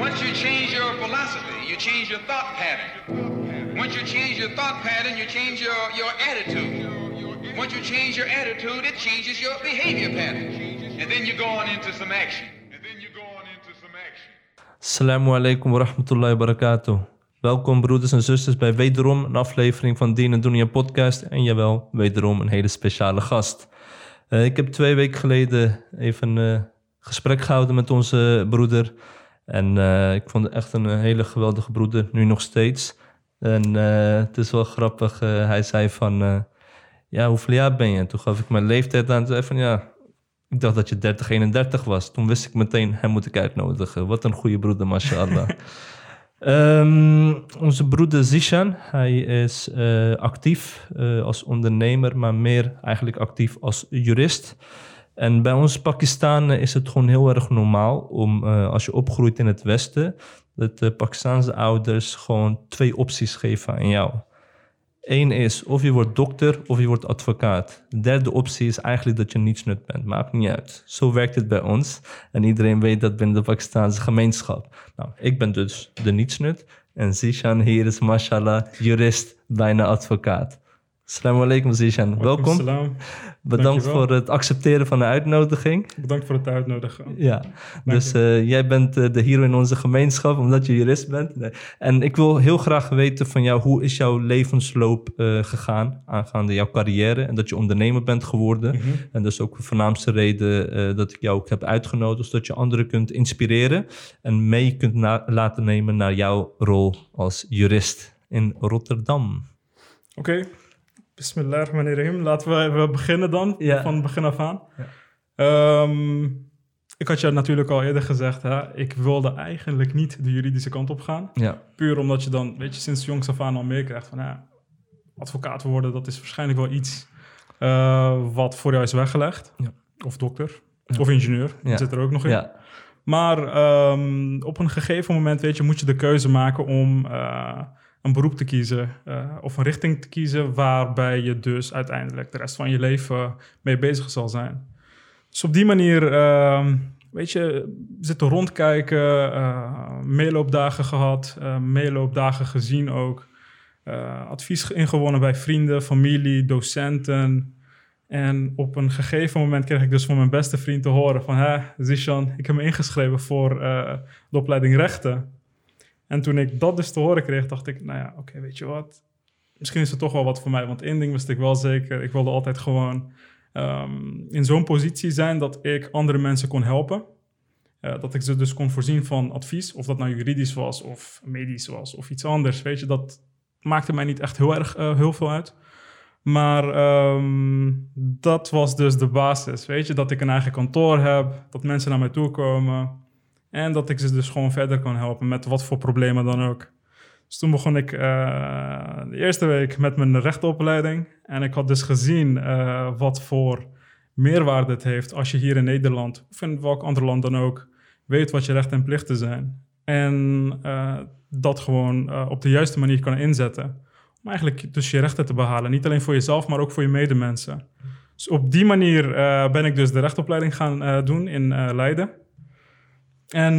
Once you change your philosophy, you change your thought pattern. Once you change your thought pattern, you change your attitude. Once you change your attitude, it changes your behavior pattern. And then you go on into some action. Assalamu alaikum wa rahmatullahi wa barakatuh. Welkom broeders en zusters bij wederom een aflevering van Dien en Dunia podcast. En jawel, wederom een hele speciale gast. Ik heb 2 weken geleden even een gesprek gehouden met onze broeder. En ik vond het echt een hele geweldige broeder, nu nog steeds. En het is wel grappig, hij zei van, hoeveel jaar ben je? Toen gaf ik mijn leeftijd aan en zei van, ik dacht dat je 30, 31 was. Toen wist ik meteen, hem moet ik uitnodigen. Wat een goede broeder, mashallah. Onze broeder Zishan, hij is actief als ondernemer, maar meer eigenlijk actief als jurist. En bij ons Pakistanen is het gewoon heel erg normaal om, als je opgroeit in het Westen, dat de Pakistaanse ouders gewoon 2 opties geven aan jou. 1 is of je wordt dokter of je wordt advocaat. De 3e optie is eigenlijk dat je nietsnut bent. Maakt niet uit. Zo werkt het bij ons. En iedereen weet dat binnen de Pakistaanse gemeenschap. Nou, ik ben dus de nietsnut. En Zishan hier is mashallah jurist, bijna advocaat. Assalamu alaikum Zishan. Welkom. Salam. Bedankt voor het accepteren van de uitnodiging. Bedankt voor het uitnodigen. Ja, dus jij bent de hero in onze gemeenschap, omdat je jurist bent. Nee. En ik wil heel graag weten van jou, hoe is jouw levensloop gegaan aangaande jouw carrière en dat je ondernemer bent geworden. Mm-hmm. En dat is ook de voornaamste reden dat ik jou ook heb uitgenodigd, zodat je anderen kunt inspireren en mee kunt laten nemen naar jouw rol als jurist in Rotterdam. Oké. Bismillahirrahmanirrahim. Laten we beginnen dan, van begin af aan. Ja. Ik had je natuurlijk al eerder gezegd, ik wilde eigenlijk niet de juridische kant op gaan. Ja. Puur omdat je dan, sinds jongs af aan al meekrijgt van, advocaat worden, dat is waarschijnlijk wel iets wat voor jou is weggelegd. Ja. Of dokter, of ingenieur, dat zit er ook nog in. Ja. Maar op een gegeven moment, moet je de keuze maken om een beroep te kiezen of een richting te kiezen waarbij je dus uiteindelijk de rest van je leven mee bezig zal zijn. Dus op die manier, zitten rondkijken, meeloopdagen gehad, meeloopdagen gezien ook, advies ingewonnen bij vrienden, familie, docenten. En op een gegeven moment kreeg ik dus van mijn beste vriend te horen van, Zishan, ik heb me ingeschreven voor de opleiding rechten. En toen ik dat dus te horen kreeg, dacht ik, oké, weet je wat? Misschien is het toch wel wat voor mij. Want 1 ding wist ik wel zeker. Ik wilde altijd gewoon in zo'n positie zijn dat ik andere mensen kon helpen. Dat ik ze dus kon voorzien van advies. Of dat nou juridisch was of medisch was of iets anders. Dat maakte mij niet echt heel veel uit. Maar dat was dus de basis. Dat ik een eigen kantoor heb. Dat mensen naar mij toe komen. En dat ik ze dus gewoon verder kan helpen met wat voor problemen dan ook. Dus toen begon ik de eerste week met mijn rechtenopleiding. En ik had dus gezien wat voor meerwaarde het heeft als je hier in Nederland, of in welk ander land dan ook, weet wat je rechten en plichten zijn. En dat gewoon op de juiste manier kan inzetten. Om eigenlijk dus je rechten te behalen. Niet alleen voor jezelf, maar ook voor je medemensen. Dus op die manier ben ik dus de rechtenopleiding gaan doen in Leiden. En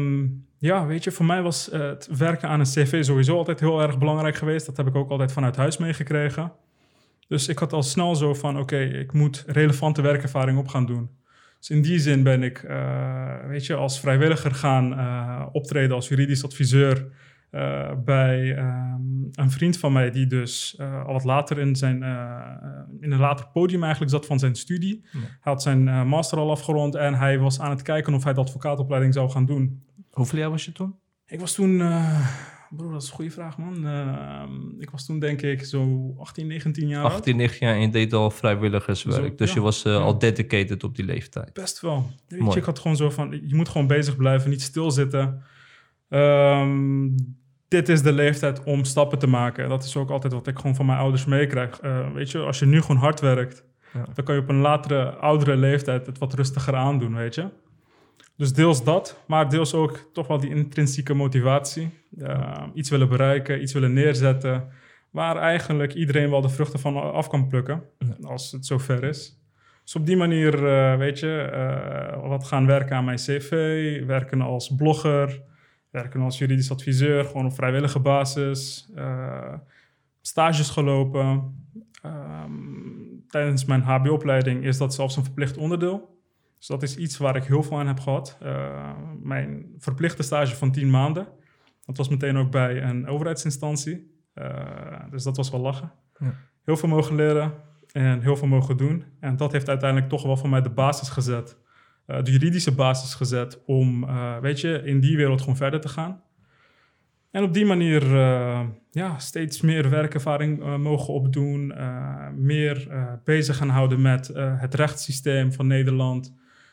voor mij was het werken aan een cv sowieso altijd heel erg belangrijk geweest. Dat heb ik ook altijd vanuit huis meegekregen. Dus ik had al snel zo van, oké, ik moet relevante werkervaring op gaan doen. Dus in die zin ben ik, als vrijwilliger gaan optreden als juridisch adviseur bij een vriend van mij die dus al wat later in een later podium eigenlijk zat van zijn studie. Ja. Hij had zijn master al afgerond en hij was aan het kijken of hij de advocaatopleiding zou gaan doen. Hoeveel jaar was je toen? Ik was toen, broer, dat is een goede vraag, man. Ik was toen denk ik zo 18, 19 jaar 18, 19 jaar en je deed al vrijwilligerswerk. Dus je was al dedicated op die leeftijd. Best wel. Ik had gewoon zo van, je moet gewoon bezig blijven, niet stilzitten. Dit is de leeftijd om stappen te maken. Dat is ook altijd wat ik gewoon van mijn ouders meekrijg. Als je nu gewoon hard werkt, dan kan je op een latere, oudere leeftijd het wat rustiger aandoen, Dus deels dat, maar deels ook toch wel die intrinsieke motivatie. Iets willen bereiken, iets willen neerzetten, waar eigenlijk iedereen wel de vruchten van af kan plukken, als het zover is. Dus op die manier, wat gaan werken aan mijn cv, werken als blogger, werken als juridisch adviseur, gewoon op vrijwillige basis. Stages gelopen. Tijdens mijn HBO-opleiding is dat zelfs een verplicht onderdeel. Dus dat is iets waar ik heel veel aan heb gehad. Mijn verplichte stage van 10 maanden. Dat was meteen ook bij een overheidsinstantie. Dus dat was wel lachen. Ja. Heel veel mogen leren en heel veel mogen doen. En dat heeft uiteindelijk toch wel voor mij de basis gezet. De juridische basis gezet om, in die wereld gewoon verder te gaan. En op die manier steeds meer werkervaring mogen opdoen. Meer bezig gaan houden met het rechtssysteem van Nederland.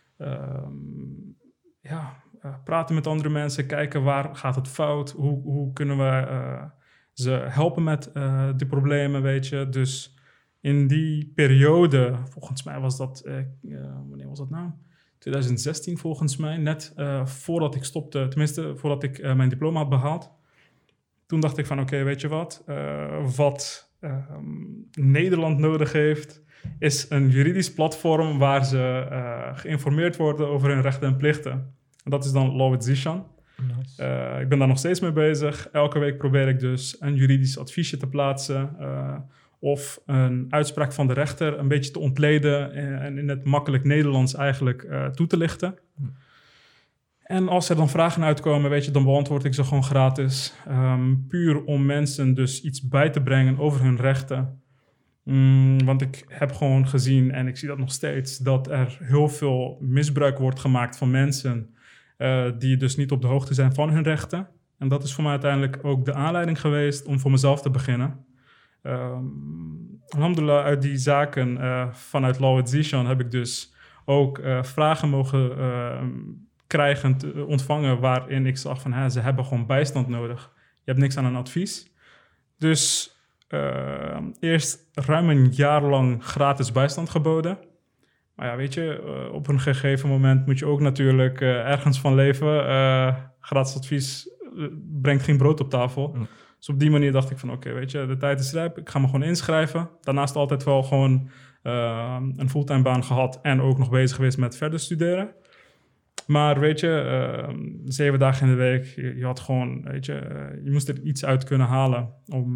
Praten met andere mensen, kijken waar gaat het fout. Hoe kunnen we ze helpen met die problemen, weet je. Dus in die periode, volgens mij was dat... wanneer was dat nou? 2016 volgens mij, net voordat ik stopte. Tenminste, voordat ik mijn diploma had behaald. Toen dacht ik van oké, weet je wat Nederland nodig heeft, is een juridisch platform waar ze geïnformeerd worden over hun rechten en plichten. En dat is dan Law with Zishan. Nice. Ik ben daar nog steeds mee bezig. Elke week probeer ik dus een juridisch adviesje te plaatsen of een uitspraak van de rechter een beetje te ontleden en in het makkelijk Nederlands eigenlijk toe te lichten. En als er dan vragen uitkomen, dan beantwoord ik ze gewoon gratis. Puur om mensen dus iets bij te brengen over hun rechten. Want ik heb gewoon gezien, en ik zie dat nog steeds, dat er heel veel misbruik wordt gemaakt van mensen die dus niet op de hoogte zijn van hun rechten. En dat is voor mij uiteindelijk ook de aanleiding geweest om voor mezelf te beginnen. Alhamdulillah, uit die zaken vanuit Law with Zishan heb ik dus ook vragen mogen ontvangen waarin ik zag van ze hebben gewoon bijstand nodig. Je hebt niks aan een advies. Dus eerst ruim een jaar lang gratis bijstand geboden. Maar op een gegeven moment moet je ook natuurlijk ergens van leven. Gratis advies brengt geen brood op tafel. Dus op die manier dacht ik van oké, de tijd is rijp. Ik ga me gewoon inschrijven. Daarnaast altijd wel gewoon een fulltime baan gehad en ook nog bezig geweest met verder studeren. Maar 7 dagen in de week, je had gewoon, je moest er iets uit kunnen halen om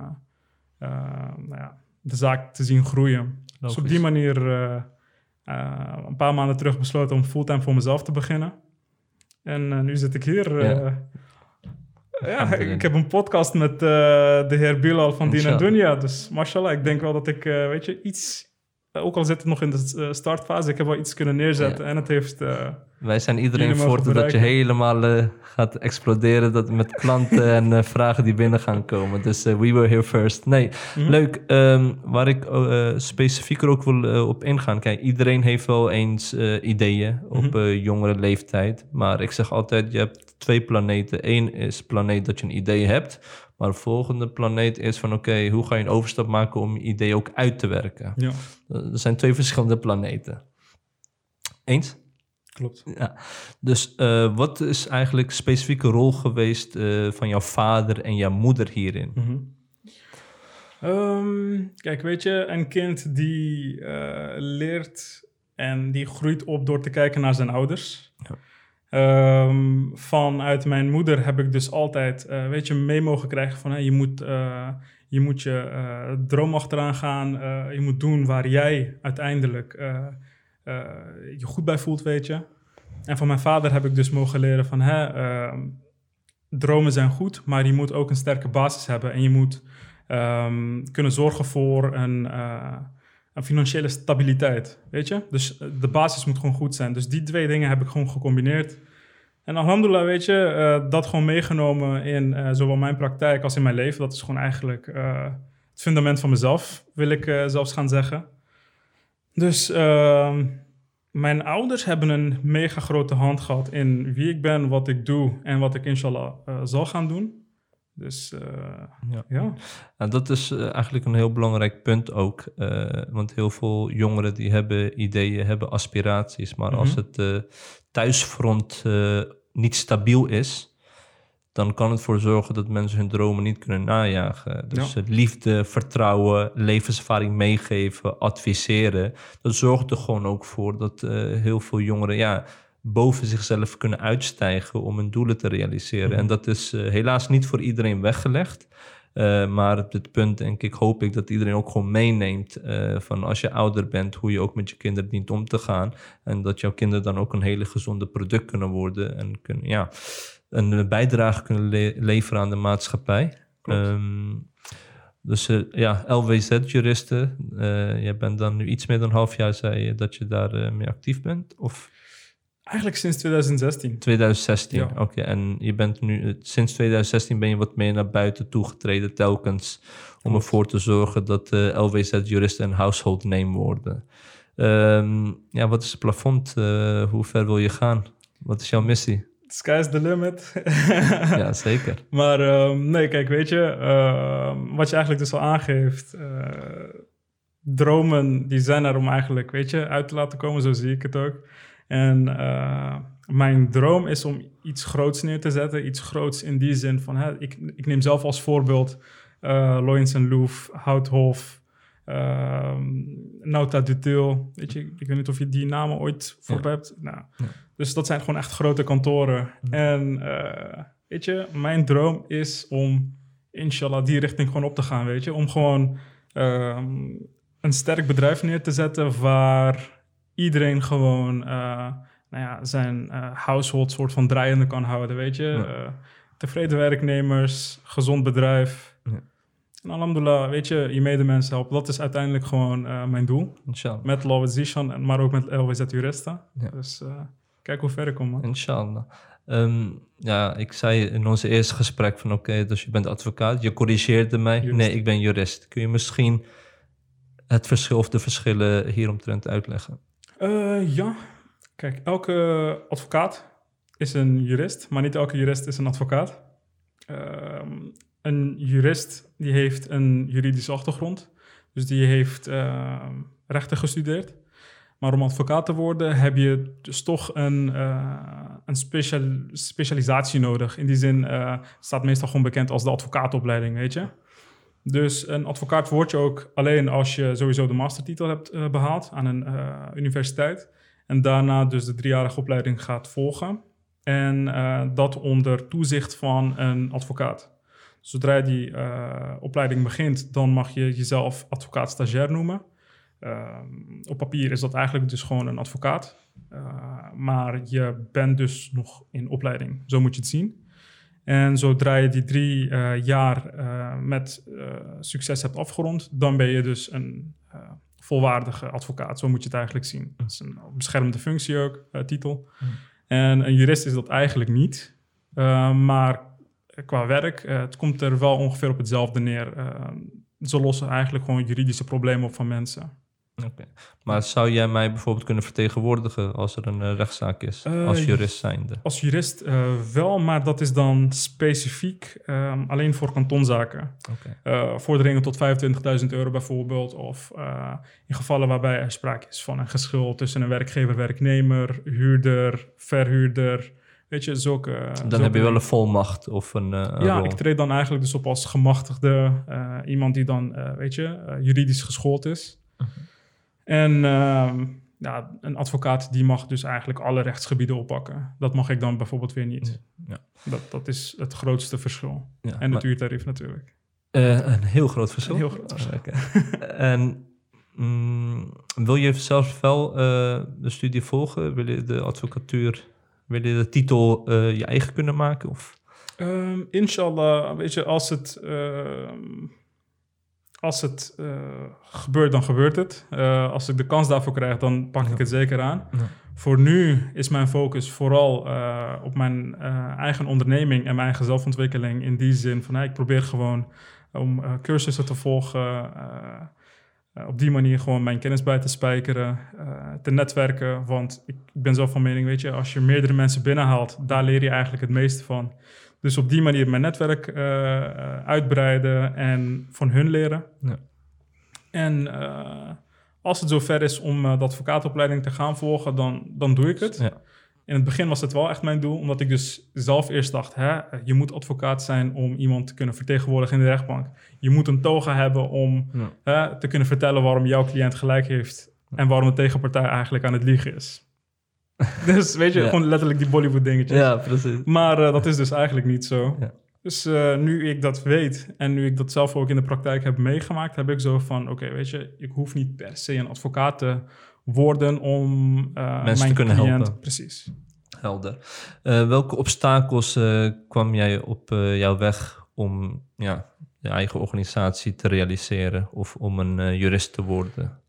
de zaak te zien groeien. Logisch. Dus op die manier een paar maanden terug besloten om fulltime voor mezelf te beginnen. En nu zit ik hier. Ik heb een podcast met de heer Bilal van Dien en Dunya. Dus mashallah, ik denk wel dat ik, iets... Ook al zit het nog in de startfase, ik heb wel iets kunnen neerzetten en het heeft... Wij zijn iedereen voor dat je helemaal gaat exploderen met klanten en vragen die binnen gaan komen. Dus we were here first. Nee, leuk. Waar ik specifieker ook wil op ingaan. Kijk, iedereen heeft wel eens ideeën op jongere leeftijd. Maar ik zeg altijd, je hebt 2 planeten. 1 is planeet dat je een idee hebt. Maar de volgende planeet is van oké, hoe ga je een overstap maken om je idee ook uit te werken? Ja. Er zijn 2 verschillende planeten. Eens? Klopt. Ja. Dus wat is eigenlijk specifieke rol geweest van jouw vader en jouw moeder hierin? Kijk, een kind die leert en die groeit op door te kijken naar zijn ouders. Ja. Vanuit mijn moeder heb ik dus altijd mee mogen krijgen van je moet je droom achteraan gaan. Je moet doen waar jij uiteindelijk je goed bij voelt, En van mijn vader heb ik dus mogen leren van dromen zijn goed, maar je moet ook een sterke basis hebben. En je moet kunnen zorgen voor een financiële stabiliteit, Dus de basis moet gewoon goed zijn. Dus die 2 dingen heb ik gewoon gecombineerd. En alhamdulillah, dat gewoon meegenomen in zowel mijn praktijk als in mijn leven. Dat is gewoon eigenlijk het fundament van mezelf, wil ik zelfs gaan zeggen. Dus mijn ouders hebben een mega grote hand gehad in wie ik ben, wat ik doe en wat ik inshallah zal gaan doen. Dus ja. Nou, dat is eigenlijk een heel belangrijk punt ook. Want heel veel jongeren die hebben ideeën, hebben aspiraties. Maar als het thuisfront niet stabiel is, dan kan het voor zorgen dat mensen hun dromen niet kunnen najagen. Dus liefde, vertrouwen, levenservaring meegeven, adviseren. Dat zorgt er gewoon ook voor dat heel veel jongeren boven zichzelf kunnen uitstijgen om hun doelen te realiseren. En dat is helaas niet voor iedereen weggelegd. Maar op dit punt hoop ik dat iedereen ook gewoon meeneemt van als je ouder bent, hoe je ook met je kinderen dient om te gaan. En dat jouw kinderen dan ook een hele gezonde product kunnen worden en een bijdrage kunnen leveren aan de maatschappij. Dus LWZ-juristen, jij bent dan nu iets meer dan een half jaar, zei je, dat je daar mee actief bent? Of? Eigenlijk sinds 2016. 2016, ja. Oké. En je bent nu, sinds 2016 ben je wat meer naar buiten toegetreden telkens om ervoor te zorgen dat LWZ-juristen een household name worden. Wat is het plafond? Hoe ver wil je gaan? Wat is jouw missie? Sky's the limit. Ja, zeker. Maar nee, kijk, weet je, wat je eigenlijk dus al aangeeft, dromen die zijn er om eigenlijk, weet je, uit te laten komen, zo zie ik het ook. En mijn droom is om iets groots neer te zetten, iets groots in die zin van, ik neem zelf als voorbeeld Loyens & Loeff, Houthof, Nauta Dutil, weet je, ik weet niet of je die namen ooit voorbij hebt. Nou, dus dat zijn gewoon echt grote kantoren. En weet je, mijn droom is om inshallah die richting gewoon op te gaan, weet je. Om gewoon een sterk bedrijf neer te zetten waar iedereen gewoon zijn household soort van draaiende kan houden, weet je. Tevreden werknemers, gezond bedrijf. Ja. En alhamdulillah, weet je, je medemensen helpen. Dat is uiteindelijk gewoon mijn doel. Inshallah. Met Law with Zishan, maar ook met LWZ Juristen. Ja. Dus kijk hoe ver ik kom, man. Inshallah. Ik zei in ons eerste gesprek van oké, dus je bent advocaat. Je corrigeerde mij. Jurist. Nee, ik ben jurist. Kun je misschien het verschil of de verschillen hieromtrent uitleggen? Ja. Kijk, elke advocaat is een jurist, maar niet elke jurist is een advocaat. Een jurist die heeft een juridische achtergrond. Dus die heeft rechten gestudeerd. Maar om advocaat te worden heb je dus toch een specialisatie nodig. In die zin staat meestal gewoon bekend als de advocaatopleiding, weet je. Dus een advocaat word je ook alleen als je sowieso de mastertitel hebt behaald aan een universiteit. En daarna dus de 3-jarige opleiding gaat volgen. En dat onder toezicht van een advocaat. Zodra je die opleiding begint, dan mag je jezelf advocaat-stagiair noemen. Op papier is dat eigenlijk dus gewoon een advocaat. Maar je bent dus nog in opleiding. Zo moet je het zien. En zodra je die 3 jaar met succes hebt afgerond, dan ben je dus een volwaardige advocaat. Zo moet je het eigenlijk zien. Dat is een beschermde functie ook, titel. En een jurist is dat eigenlijk niet. Maar qua werk, het komt er wel ongeveer op hetzelfde neer. Ze lossen eigenlijk gewoon juridische problemen op van mensen. Okay. Maar zou jij mij bijvoorbeeld kunnen vertegenwoordigen als er een rechtszaak is, als jurist zijnde? Als jurist wel, maar dat is dan specifiek alleen voor kantonzaken. Okay. Vorderingen tot €25.000 bijvoorbeeld. Of in gevallen waarbij er sprake is van een geschil tussen een werkgever-werknemer, huurder, verhuurder. Weet je, zulke... Dan heb je wel een volmacht of een rol. Ik treed dan eigenlijk dus op als gemachtigde. Iemand die dan, juridisch geschoold is. En een advocaat die mag dus eigenlijk alle rechtsgebieden oppakken. Dat mag ik dan bijvoorbeeld weer niet. Ja. Dat is het grootste verschil. Ja, en het uurtarief natuurlijk. Een heel groot verschil? Een heel groot verschil. Okay. En wil je zelfs wel de studie volgen? Wil je de advocatuur, wil je de titel je eigen kunnen maken? Of? Inshallah, weet je, als het gebeurt, dan gebeurt het. Als ik de kans daarvoor krijg, dan pak ik het zeker aan. Ja. Voor nu is mijn focus vooral op mijn eigen onderneming en mijn eigen zelfontwikkeling. In die zin van, ik probeer gewoon om cursussen te volgen. Op die manier gewoon mijn kennis bij te spijkeren, te netwerken. Want ik ben zelf van mening, weet je, als je meerdere mensen binnenhaalt, daar leer je eigenlijk het meeste van. Dus op die manier mijn netwerk uitbreiden en van hun leren. Ja. En als het zover is om de advocaatopleiding te gaan volgen, dan doe ik het. Ja. In het begin was het wel echt mijn doel, omdat ik dus zelf eerst dacht, je moet advocaat zijn om iemand te kunnen vertegenwoordigen in de rechtbank. Je moet een toga hebben om te kunnen vertellen waarom jouw cliënt gelijk heeft en waarom de tegenpartij eigenlijk aan het liegen is. Dus weet je, Ja. gewoon letterlijk die Bollywood dingetjes. Ja, precies. Maar dat is dus eigenlijk niet zo. Ja. Dus nu ik dat weet en nu ik dat zelf ook in de praktijk heb meegemaakt, heb ik zo van, oké, weet je, ik hoef niet per se een advocaat te worden om Mensen mijn te kunnen cliënt... helpen. Precies. Helder. Welke obstakels kwam jij op jouw weg om je eigen organisatie te realiseren of om een jurist te worden?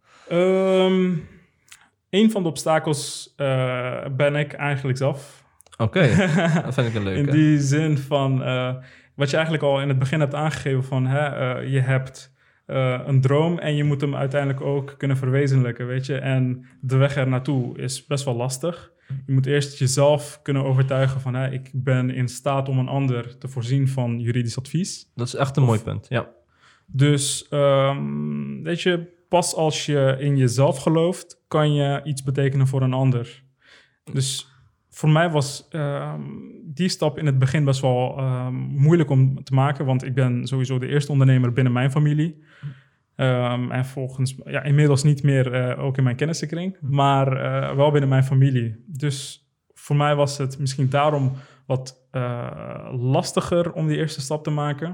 Een van de obstakels ben ik eigenlijk zelf. Oké, dat vind ik een leuke. In die zin van, wat je eigenlijk al in het begin hebt aangegeven van, je hebt een droom en je moet hem uiteindelijk ook kunnen verwezenlijken, weet je. En de weg er naartoe is best wel lastig. Je moet eerst jezelf kunnen overtuigen van, ik ben in staat om een ander te voorzien van juridisch advies. Dat is echt een mooi punt, ja. Dus, weet je, pas als je in jezelf gelooft, kan je iets betekenen voor een ander. Dus voor mij was die stap in het begin best wel moeilijk om te maken, want ik ben sowieso de eerste ondernemer binnen mijn familie. En volgens, inmiddels niet meer ook in mijn kennissenkring, maar wel binnen mijn familie. Dus voor mij was het misschien daarom wat lastiger om die eerste stap te maken.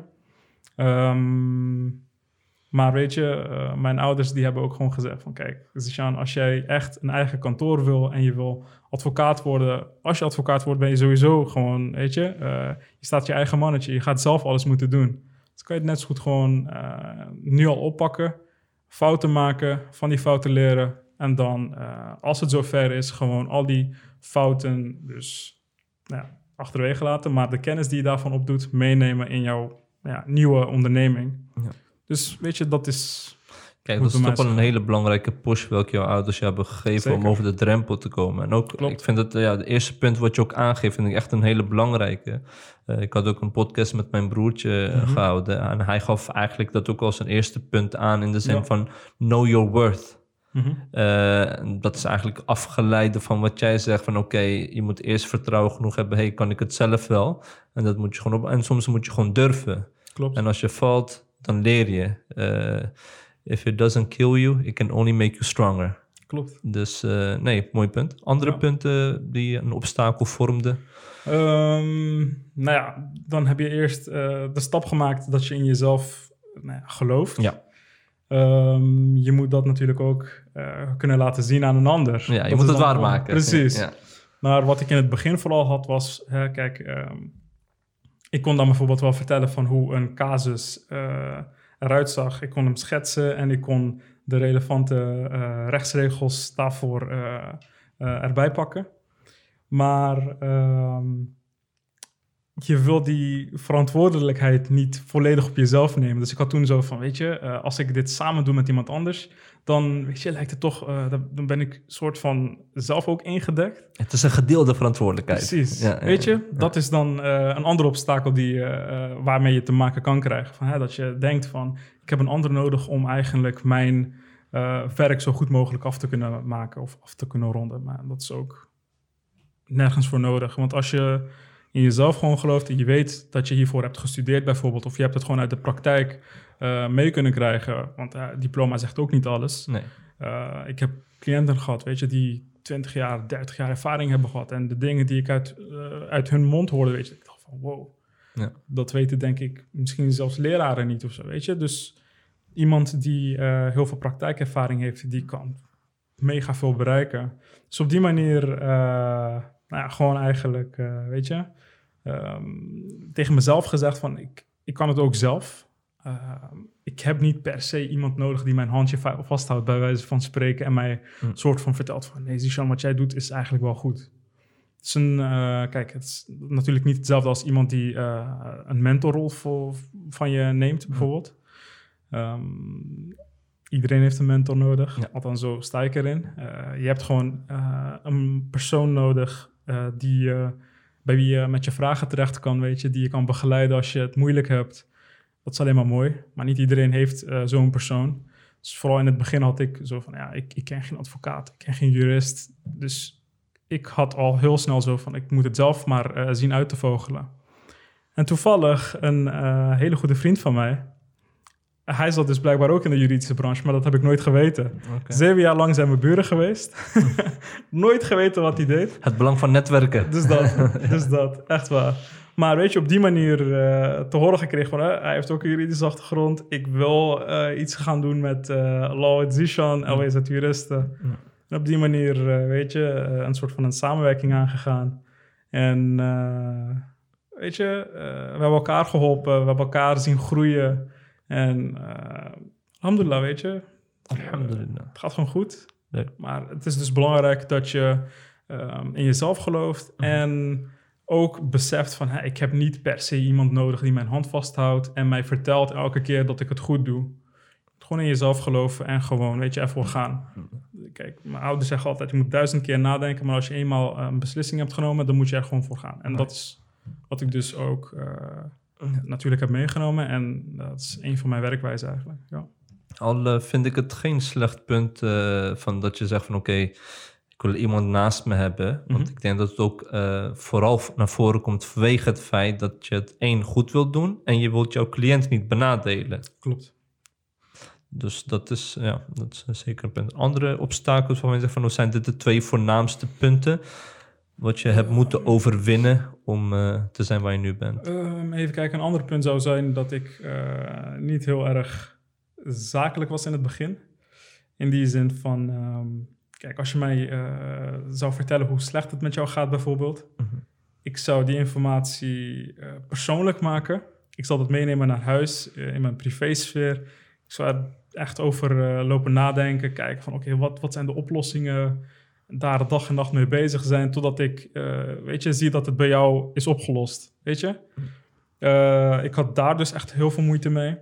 Maar weet je, mijn ouders die hebben ook gewoon gezegd van, kijk, Zishan, als jij echt een eigen kantoor wil en je wil advocaat worden, als je advocaat wordt ben je sowieso gewoon, weet je, je staat je eigen mannetje, je gaat zelf alles moeten doen. Dus kan je het net zo goed gewoon nu al oppakken, fouten maken, van die fouten leren en dan, als het zover is, gewoon al die fouten dus achterwege laten, maar de kennis die je daarvan opdoet, meenemen in jouw nieuwe onderneming. Ja. Dus weet je, dat is... Kijk, dat is toch wel een hele belangrijke push welke jouw ouders je hebben gegeven. Zeker. Om over de drempel te komen. En ook, Klopt. Ik vind het, het eerste punt wat je ook aangeeft, vind ik echt een hele belangrijke. Ik had ook een podcast met mijn broertje gehouden. En hij gaf eigenlijk dat ook als een eerste punt aan in de zin van know your worth. Dat is eigenlijk afgeleide van wat jij zegt van oké, je moet eerst vertrouwen genoeg hebben. Kan ik het zelf wel? En dat moet je gewoon op. En soms moet je gewoon durven. Klopt. En als je valt, dan leer je. If it doesn't kill you, it can only make you stronger. Klopt. Dus mooi punt. Andere punten die een obstakel vormden? Dan heb je eerst de stap gemaakt dat je in jezelf gelooft. Ja. Je moet dat natuurlijk ook kunnen laten zien aan een ander. Ja, je dat moet het waarmaken. Precies. Ja. Maar wat ik in het begin vooral had was, ik kon dan bijvoorbeeld wel vertellen van hoe een casus eruit zag. Ik kon hem schetsen en ik kon de relevante rechtsregels daarvoor erbij pakken. Maar je wil die verantwoordelijkheid niet volledig op jezelf nemen. Dus ik had toen zo van, weet je, als ik dit samen doe met iemand anders, dan weet je, lijkt het toch, dan ben ik soort van zelf ook ingedekt. Het is een gedeelde verantwoordelijkheid. Precies. Ja, weet je, dat is dan een ander obstakel waarmee je te maken kan krijgen. Van, dat je denkt van, ik heb een ander nodig om eigenlijk mijn werk zo goed mogelijk af te kunnen maken of af te kunnen ronden. Maar dat is ook nergens voor nodig. Want als je in jezelf gewoon gelooft en je weet dat je hiervoor hebt gestudeerd bijvoorbeeld, of je hebt het gewoon uit de praktijk mee kunnen krijgen, want diploma zegt ook niet alles. Nee. Ik heb cliënten gehad, weet je, die 20 jaar, 30 jaar ervaring hebben gehad en de dingen die ik uit hun mond hoorde, weet je, ik dacht van wow, dat weten denk ik misschien zelfs leraren niet of zo, weet je. Dus iemand die heel veel praktijkervaring heeft, die kan mega veel bereiken. Dus op die manier, gewoon eigenlijk, weet je, tegen mezelf gezegd van ik kan het ook zelf. Ik heb niet per se iemand nodig die mijn handje vasthoudt bij wijze van spreken en mij een soort van vertelt van nee, Zishan, wat jij doet is eigenlijk wel goed. Het is het is natuurlijk niet hetzelfde als iemand die een mentorrol van je neemt bijvoorbeeld. Iedereen heeft een mentor nodig, althans zo sta ik erin. Je hebt gewoon een persoon nodig bij wie je met je vragen terecht kan, weet je, die je kan begeleiden als je het moeilijk hebt. Dat is alleen maar mooi, maar niet iedereen heeft zo'n persoon. Dus vooral in het begin had ik zo van, ik ken geen advocaat, ik ken geen jurist. Dus ik had al heel snel zo van, ik moet het zelf maar zien uit te vogelen. En toevallig een hele goede vriend van mij, hij zat dus blijkbaar ook in de juridische branche, maar dat heb ik nooit geweten. 7 jaar lang zijn we buren geweest. Nooit geweten wat hij deed. Het belang van netwerken. Dus dat, echt waar. Maar weet je, op die manier te horen gekregen van... hij heeft ook een juridische achtergrond. Ik wil iets gaan doen met Law at Zishan, LWZ Juristen. Ja. En op die manier, weet je, een soort van een samenwerking aangegaan. En weet je, we hebben elkaar geholpen. We hebben elkaar zien groeien. En alhamdulillah, weet je. Alhamdulillah. Het gaat gewoon goed. Leuk. Maar het is dus belangrijk dat je in jezelf gelooft. En ook beseft van... ik heb niet per se iemand nodig die mijn hand vasthoudt... en mij vertelt elke keer dat ik het goed doe. Gewoon in jezelf geloven en gewoon, weet je, ervoor gaan. Kijk, mijn ouders zeggen altijd... je moet 1000 keer nadenken... maar als je eenmaal een beslissing hebt genomen... dan moet je er gewoon voor gaan. En dat is wat ik dus ook natuurlijk heb meegenomen. En dat is een van mijn werkwijzen eigenlijk, ja. Al vind ik het geen slecht punt van dat je zegt van oké, ik wil iemand naast me hebben. Want ik denk dat het ook vooral naar voren komt vanwege het feit dat je het goed wilt doen en je wilt jouw cliënt niet benadelen. Klopt. Dus dat is zeker een punt. Andere obstakels waarvan je zegt van zijn dit de 2 voornaamste punten wat je hebt moeten overwinnen om te zijn waar je nu bent? Even kijken, een ander punt zou zijn dat ik niet heel erg zakelijk was in het begin. In die zin van... kijk, als je mij zou vertellen hoe slecht het met jou gaat bijvoorbeeld... Ik zou die informatie persoonlijk maken. Ik zal dat meenemen naar huis, in mijn privésfeer. Ik zou er echt over lopen nadenken. Kijken van oké, wat zijn de oplossingen? Daar dag en nacht mee bezig zijn... totdat ik, weet je, zie dat het bij jou is opgelost. Weet je? Ik had daar dus echt heel veel moeite mee.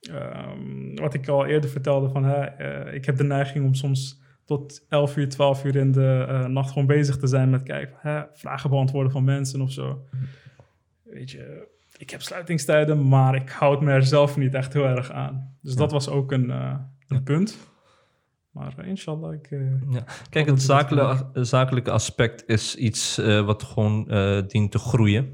Wat ik al eerder vertelde, van ik heb de neiging om soms tot 11 uur, 12 uur in de nacht gewoon bezig te zijn met vragen beantwoorden van mensen of zo. Weet je, ik heb sluitingstijden, maar ik houd me er zelf niet echt heel erg aan. Dus dat was ook een punt. Maar inshallah, Kijk, het zakelijke aspect is iets wat gewoon dient te groeien.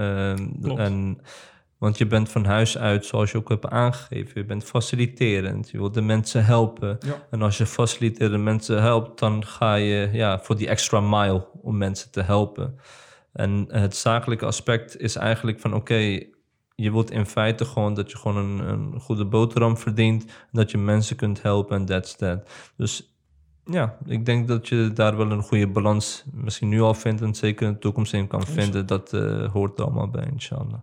Want je bent van huis uit, zoals je ook hebt aangegeven, je bent faciliterend, je wilt de mensen helpen. Ja. En als je faciliterende mensen helpt, dan ga je voor die extra mile om mensen te helpen. En het zakelijke aspect is eigenlijk van oké, je wilt in feite gewoon dat je gewoon een goede boterham verdient, dat je mensen kunt helpen en that's that. Dus ja, ik denk dat je daar wel een goede balans misschien nu al vindt en zeker in de toekomst in kan vinden. Dat hoort er allemaal bij, inshallah.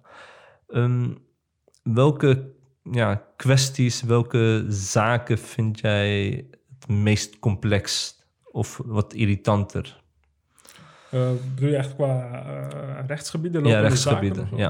Welke kwesties, welke zaken vind jij het meest complex of wat irritanter? Bedoel je echt qua rechtsgebieden? Ja, rechtsgebieden, ja.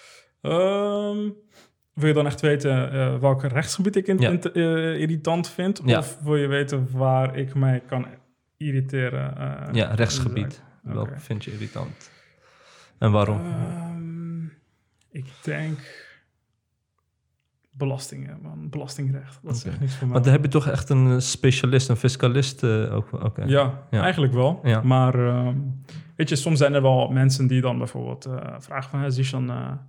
Wil je dan echt weten welk rechtsgebied ik irritant vind? Ja. Of wil je weten waar ik mij kan irriteren? Rechtsgebied. Welke vind je irritant? En waarom? Ik denk belastingen, man. Belastingrecht. Dat is echt niks voor mij. Maar daar heb je toch echt een specialist, een fiscalist ook? Okay. Ja, eigenlijk wel. Ja. Maar weet je, soms zijn er wel mensen die dan bijvoorbeeld vragen van... Zishan,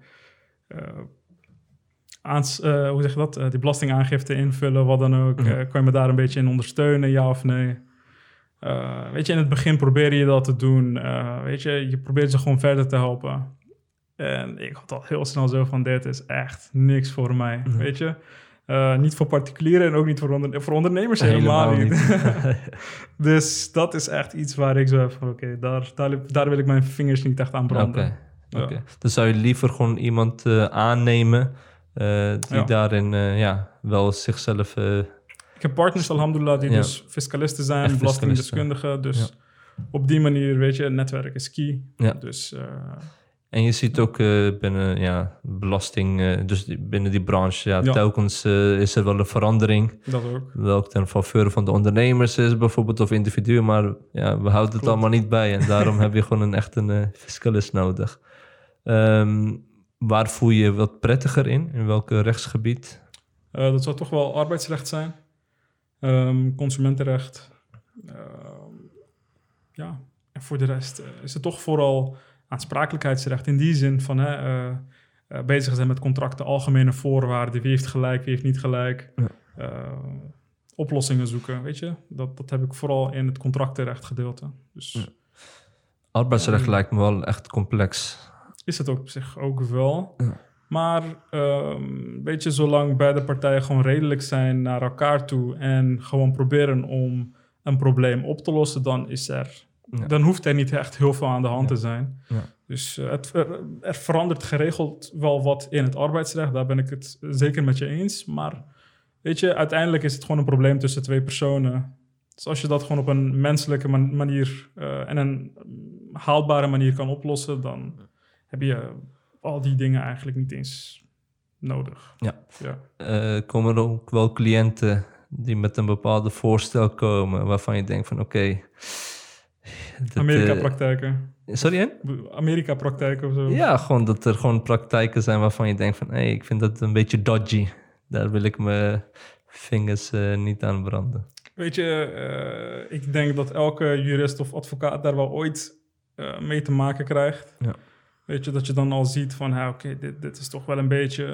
hoe zeg je dat? Die belastingaangifte invullen, wat dan ook. Kan je me daar een beetje in ondersteunen, ja of nee? Weet je, in het begin probeer je dat te doen. Weet je probeert ze gewoon verder te helpen. En ik had al heel snel zo van, dit is echt niks voor mij, weet je. Niet voor particulieren en ook niet voor ondernemers helemaal niet. Dus dat is echt iets waar ik zo heb van, oké, daar wil ik mijn vingers niet echt aan branden. Okay. Dan zou je liever gewoon iemand aannemen die daarin wel zichzelf... Ik heb partners, alhamdulillah, die dus fiscalisten zijn, belastingdeskundigen. Dus op die manier, weet je, het netwerk is key. Ja. Dus... En je ziet ook binnen belasting, dus binnen die branche, telkens is er wel een verandering. Dat ook. Welk ten faveur van de ondernemers is bijvoorbeeld, of individuen, maar we houden het allemaal niet bij. En daarom heb je gewoon echt een fiscalist nodig. Waar voel je je wat prettiger in welk rechtsgebied? Dat zou toch wel arbeidsrecht zijn. Consumentenrecht. En voor de rest is het toch vooral... aansprakelijkheidsrecht in die zin van bezig zijn met contracten, algemene voorwaarden. Wie heeft gelijk, wie heeft niet gelijk. Oplossingen zoeken, weet je. Dat heb ik vooral in het contractenrecht gedeelte. Dus, Arbeidsrecht lijkt me wel echt complex. Is het ook op zich ook wel. Ja. Maar weet je, zolang beide partijen gewoon redelijk zijn naar elkaar toe en gewoon proberen om een probleem op te lossen, dan hoeft er niet echt heel veel aan de hand te zijn. Ja. Dus er verandert geregeld wel wat in het arbeidsrecht. Daar ben ik het zeker met je eens. Maar weet je, uiteindelijk is het gewoon een probleem tussen twee personen. Dus als je dat gewoon op een menselijke manier en een haalbare manier kan oplossen, dan heb je al die dingen eigenlijk niet eens nodig. Ja. Komen er ook wel cliënten die met een bepaalde voorstel komen waarvan je denkt van oké, Amerika-praktijken. Sorry, Amerika-praktijken of zo? Ja, gewoon dat er gewoon praktijken zijn waarvan je denkt van ik vind dat een beetje dodgy. Daar wil ik mijn vingers niet aan branden. Weet je, ik denk dat elke jurist of advocaat daar wel ooit mee te maken krijgt. Ja. Weet je, dat je dan al ziet van, oké, dit is toch wel een beetje...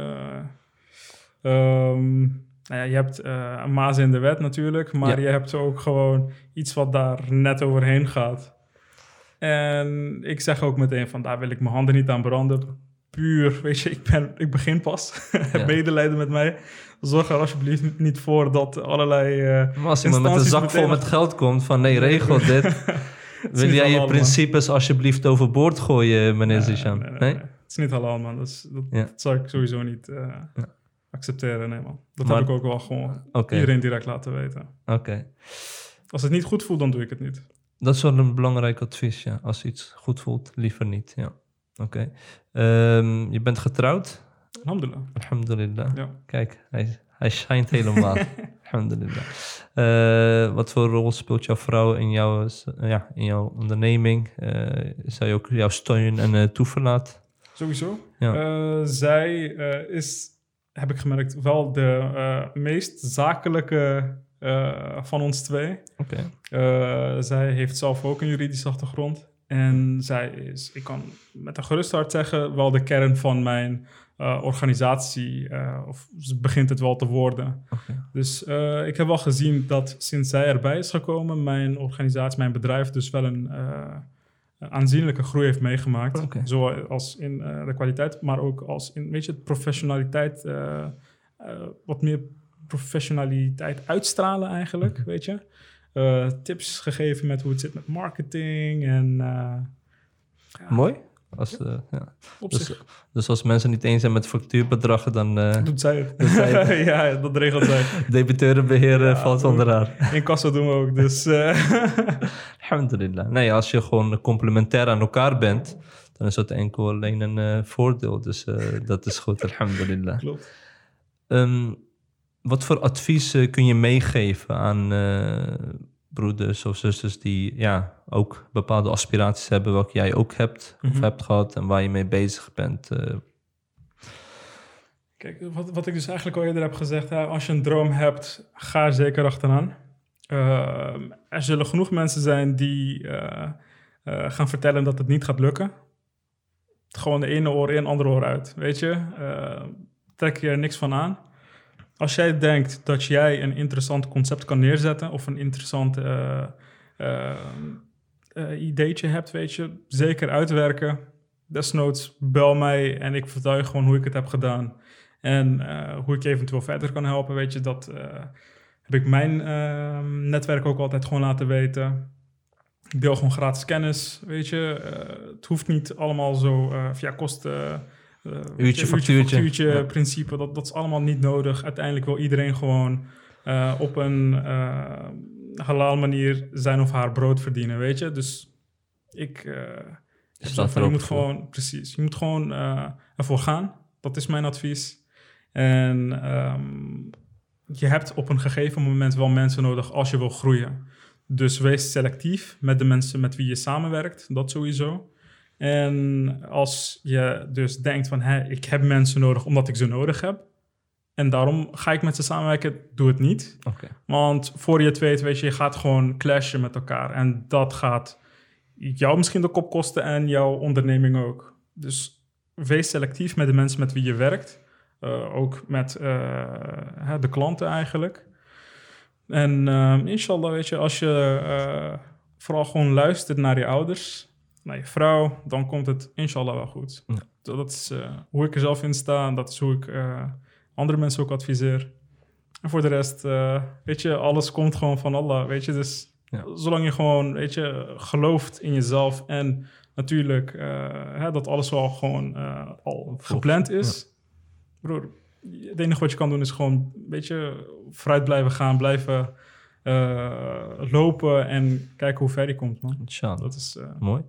je hebt een maas in de wet natuurlijk, maar je hebt ook gewoon iets wat daar net overheen gaat. En ik zeg ook meteen van, daar wil ik mijn handen niet aan branden. Puur, weet je, ik begin pas. Heb medelijden met mij. Zorg er alsjeblieft niet voor dat allerlei maar als iemand met een zak vol met geld komt van, nee, regel dit... Wil jij je principes alsjeblieft overboord gooien, meneer Zishan? Nee? Het is niet halal, man. Dat zou ik sowieso niet accepteren, nee, man. Dat heb ik ook wel gewoon iedereen direct laten weten. Oké. Als het niet goed voelt, dan doe ik het niet. Dat is wel een belangrijk advies, ja. Als iets goed voelt, liever niet, ja. Oké. Je bent getrouwd? Alhamdulillah. Ja. Kijk, hij schijnt helemaal. Alhamdulillah. Wat voor rol speelt jouw vrouw in jouw onderneming? Is zij ook jouw steun en toeverlaat? Sowieso. Ja. Zij is, heb ik gemerkt, wel de meest zakelijke van ons twee. Okay. Zij heeft zelf ook een juridische achtergrond. En zij is, ik kan met een gerust hart zeggen, wel de kern van mijn organisatie. Of begint het wel te worden. Okay. Dus ik heb wel gezien dat sinds zij erbij is gekomen, mijn organisatie, mijn bedrijf dus wel een aanzienlijke groei heeft meegemaakt. Okay. Zoals in de kwaliteit, maar ook als in, weet je, de professionaliteit, wat meer professionaliteit uitstralen eigenlijk, weet je. Tips gegeven met hoe het zit met marketing en... Mooi. Dus als mensen niet eens zijn met factuurbedragen, dan... doet zij het. Ja, dat regelt zij. Debiteurenbeheer valt onder haar. Incasso doen we ook, dus... Alhamdulillah. Nee, als je gewoon complementair aan elkaar bent, dan is dat enkel alleen een voordeel. Dus dat is goed, alhamdulillah. Klopt. Wat voor advies kun je meegeven aan broeders of zusters die ook bepaalde aspiraties hebben, welke jij ook hebt of hebt gehad en waar je mee bezig bent? Kijk, wat ik dus eigenlijk al eerder heb gezegd, als je een droom hebt, ga er zeker achteraan. Er zullen genoeg mensen zijn die gaan vertellen dat het niet gaat lukken. Gewoon de ene oor in, andere oor uit, weet je. Trek je er niks van aan. Als jij denkt dat jij een interessant concept kan neerzetten of een interessant ideetje hebt, weet je, zeker uitwerken. Desnoods bel mij en ik vertel je gewoon hoe ik het heb gedaan. En hoe ik je eventueel verder kan helpen, weet je. Dat heb ik mijn netwerk ook altijd gewoon laten weten. Ik deel gewoon gratis kennis, weet je. Het hoeft niet allemaal zo via kosten... Uurtje, principe, dat is allemaal niet nodig. Uiteindelijk wil iedereen gewoon op een halal manier zijn of haar brood verdienen, weet je. Dus je moet gewoon, precies, je moet gewoon ervoor gaan. Dat is mijn advies. En je hebt op een gegeven moment wel mensen nodig als je wil groeien. Dus wees selectief met de mensen met wie je samenwerkt, dat sowieso. En als je dus denkt van, ik heb mensen nodig omdat ik ze nodig heb. En daarom ga ik met ze samenwerken, doe het niet. Okay. Want voor je het weet je gaat gewoon clashen met elkaar. En dat gaat jou misschien de kop kosten en jouw onderneming ook. Dus wees selectief met de mensen met wie je werkt. Ook met de klanten eigenlijk. En inshallah, weet je, als je vooral gewoon luistert naar je ouders, naar je vrouw, dan komt het inshallah wel goed. Ja. Dat is hoe ik er zelf in sta en dat is hoe ik andere mensen ook adviseer. En voor de rest, weet je, alles komt gewoon van Allah, weet je. Dus zolang je gewoon, weet je, gelooft in jezelf en natuurlijk dat alles wel gewoon al gepland is. Ja. Broer, het enige wat je kan doen is gewoon een beetje vooruit blijven gaan, blijven lopen en kijken hoe ver je komt, man. Inshallah. Dat is mooi.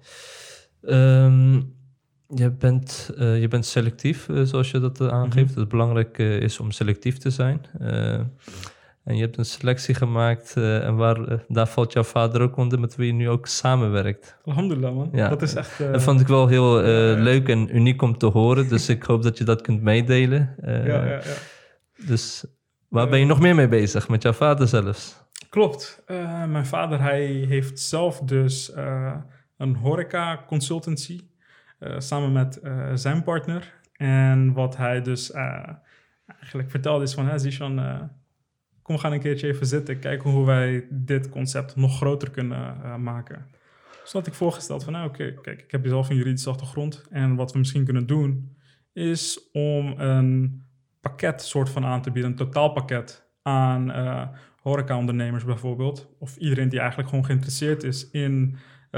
Je bent selectief, zoals je dat aangeeft. Het belangrijk is om selectief te zijn. En je hebt een selectie gemaakt en daar valt jouw vader ook onder, met wie je nu ook samenwerkt. Alhamdulillah, man. Ja. Dat is echt... Dat vond ik wel heel leuk en uniek om te horen. Dus ik hoop dat je dat kunt meedelen. Ja. Dus waar ben je nog meer mee bezig? Met jouw vader zelfs? Klopt. Mijn vader, hij heeft zelf dus een horeca consultancy samen met zijn partner. En wat hij dus eigenlijk vertelde is van... Zishan, kom, we gaan een keertje even zitten. Kijken hoe wij dit concept nog groter kunnen maken. Dus had ik voorgesteld van... Oké, kijk, ik heb zelf een juridische achtergrond. En wat we misschien kunnen doen... is om een pakket soort van aan te bieden. Een totaalpakket aan horeca-ondernemers bijvoorbeeld. Of iedereen die eigenlijk gewoon geïnteresseerd is in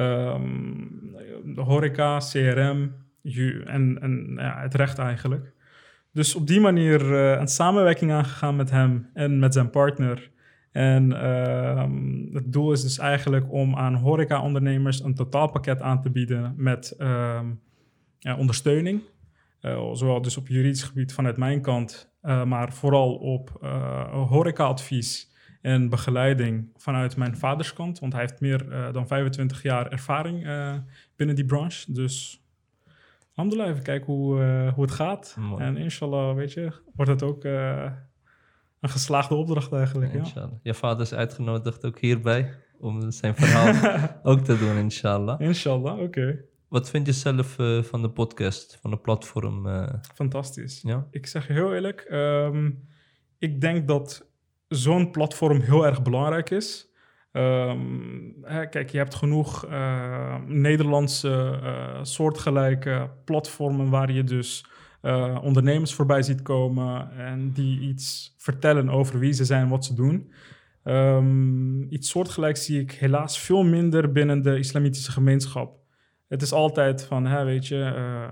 de horeca, CRM en het recht eigenlijk. Dus op die manier een samenwerking aangegaan met hem en met zijn partner. En het doel is dus eigenlijk om aan horeca-ondernemers een totaalpakket aan te bieden met ondersteuning. Zowel dus op juridisch gebied vanuit mijn kant, maar vooral op horeca-advies en begeleiding vanuit mijn vaders kant. Want hij heeft meer dan 25 jaar ervaring binnen die branche. Dus alhamdulillah, even kijken hoe het gaat. Mooi. En inshallah, weet je, wordt het ook een geslaagde opdracht eigenlijk. Inshallah. Je vader is uitgenodigd ook hierbij om zijn verhaal ook te doen, inshallah. Inshallah, oké. Wat vind je zelf van de podcast, van de platform? Fantastisch. Ja? Ik zeg je heel eerlijk, ik denk dat zo'n platform heel erg belangrijk is. Kijk, je hebt genoeg Nederlandse soortgelijke platformen waar je dus ondernemers voorbij ziet komen en die iets vertellen over wie ze zijn en wat ze doen. Iets soortgelijks zie ik helaas veel minder binnen de islamitische gemeenschap. Het is altijd van, weet je,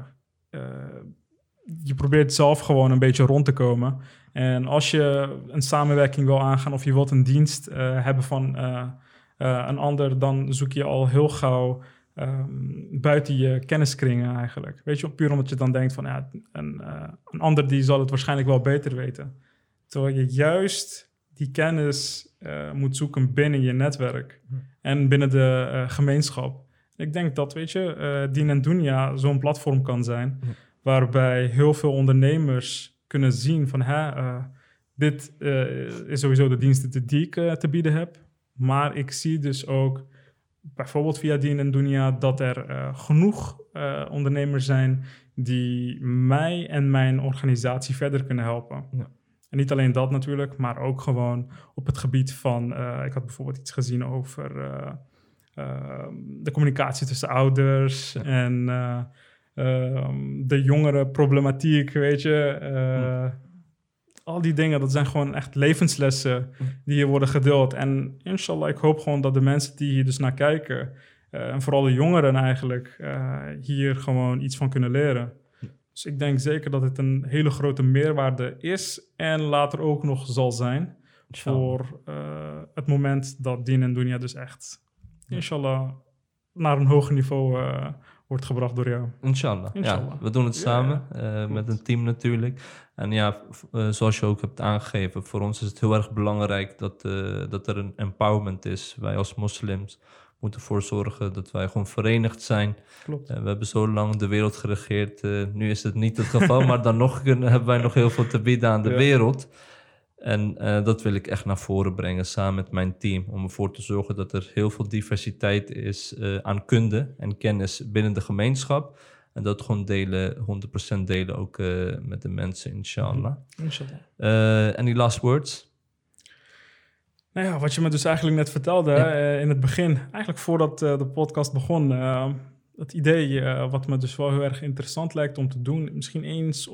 je probeert zelf gewoon een beetje rond te komen. En als je een samenwerking wil aangaan of je wilt een dienst hebben van een ander, dan zoek je al heel gauw buiten je kenniskringen eigenlijk. Weet je, puur omdat je dan denkt van, een ander die zal het waarschijnlijk wel beter weten. Terwijl je juist die kennis moet zoeken binnen je netwerk en binnen de gemeenschap. Ik denk dat, weet je, Dien en Dunya zo'n platform kan zijn, waarbij heel veel ondernemers kunnen zien van, dit is sowieso de diensten die ik te bieden heb. Maar ik zie dus ook, bijvoorbeeld via Dien en Dunya, dat er genoeg ondernemers zijn die mij en mijn organisatie verder kunnen helpen. Ja. En niet alleen dat natuurlijk, maar ook gewoon op het gebied van, ik had bijvoorbeeld iets gezien over de communicatie tussen ouders en de jongere problematiek, weet je. Al die dingen, dat zijn gewoon echt levenslessen die hier worden gedeeld. En inshallah, ik hoop gewoon dat de mensen die hier dus naar kijken, en vooral de jongeren eigenlijk, hier gewoon iets van kunnen leren. Dus ik denk zeker dat het een hele grote meerwaarde is en later ook nog zal zijn voor het moment dat Dien en Dunya dus echt, inshallah, naar een hoger niveau wordt gebracht door jou. Inshallah. Ja, we doen het samen met een team natuurlijk. En ja, zoals je ook hebt aangegeven, voor ons is het heel erg belangrijk dat er een empowerment is. Wij als moslims moeten ervoor zorgen dat wij gewoon verenigd zijn. Klopt. We hebben zo lang de wereld geregeerd. Nu is het niet het geval, maar dan nog hebben wij nog heel veel te bieden aan de wereld. En dat wil ik echt naar voren brengen samen met mijn team. Om ervoor te zorgen dat er heel veel diversiteit is aan kunde en kennis binnen de gemeenschap. En dat gewoon delen, 100% delen ook met de mensen, inshallah. Inshallah. Any last words? Nou ja, wat je me dus eigenlijk net vertelde in het begin, eigenlijk voordat de podcast begon, het idee wat me dus wel heel erg interessant lijkt om te doen, misschien eens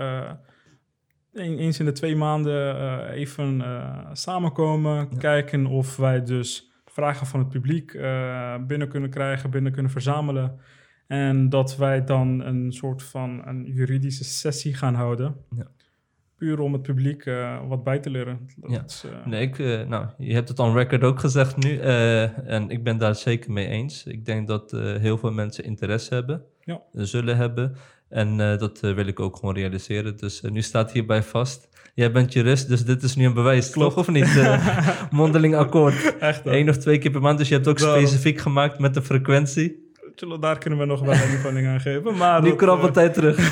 in de 2 maanden even samenkomen, kijken of wij dus vragen van het publiek binnen kunnen krijgen, binnen kunnen verzamelen. En dat wij dan een soort van een juridische sessie gaan houden. Ja. Puur om het publiek wat bij te leren. Nee, je hebt het on record ook gezegd nu. En ik ben daar zeker mee eens. Ik denk dat heel veel mensen interesse hebben. Ja. Zullen hebben. En dat wil ik ook gewoon realiseren. Dus nu staat hierbij vast. Jij bent jurist, dus dit is nu een bewijs. Klopt. Toch of niet? Mondeling akkoord. Echt 1 of 2 keer per maand. Dus je hebt ook specifiek gemaakt met de frequentie. Daar kunnen we nog wel een invulling aan geven. Maar die krabbelt tijd terug.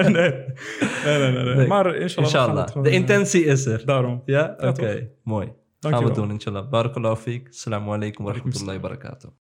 nee. Maar inshallah. De intentie is er. Daarom. Ja? Oké. Mooi. Gaan we doen, inshallah. Barakallahu fiek. Assalamu alaikum wa rahmatullahi wa barakatuh.